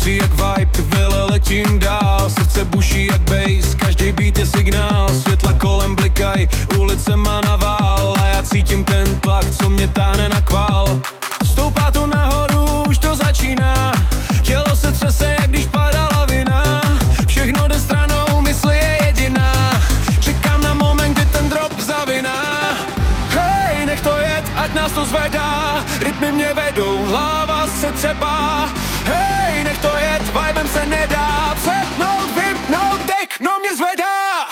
Srdci jak vibe, ty vele letím dál. Srdce buší jak bass, každý beat je signál. Světla kolem blikaj, ulice má navál. A já cítím ten tlak, co mě táhne na kvál. Stoupá to nahoru, už to začíná. Tělo se třese, jak když padá lavina. Všechno jde stranou, mysl je jediná. Čekám na moment, kdy ten drop zaviná. Hej, nech to jet, ať nás to zvedá. Rytmy mě vedou, hlava se třepá. Hej, nech to jet, vibem se nedá. Přepnout, vypnout, techno mě zvedá.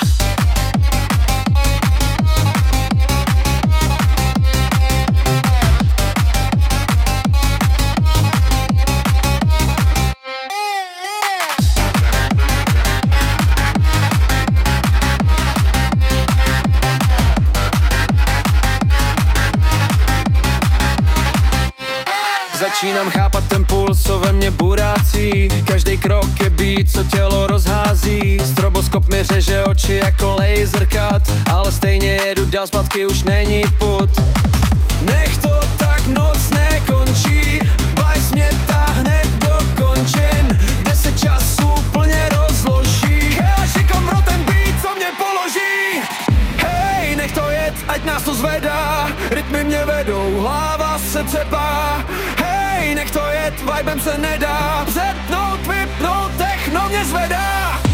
Začínám chápat ten puls, co ve mně burácí. Každý krok je beat, co tělo rozhází. Stroboskop mi řeže oči jako laser cut. Ale stejně jedu dál, zpátky už není put. Nech to tak, noc nekončí. Vice mě táhne do končin, kde se čas úplně rozloží. Já šikam pro ten beat, co mě položí. Hej, nech to jet, ať nás to zvedá. Rytmy mě vedou, hlava se třepá. Hej, nech to jet, vibem se nedá. Přepnout, vypnout, techno mě zvedá.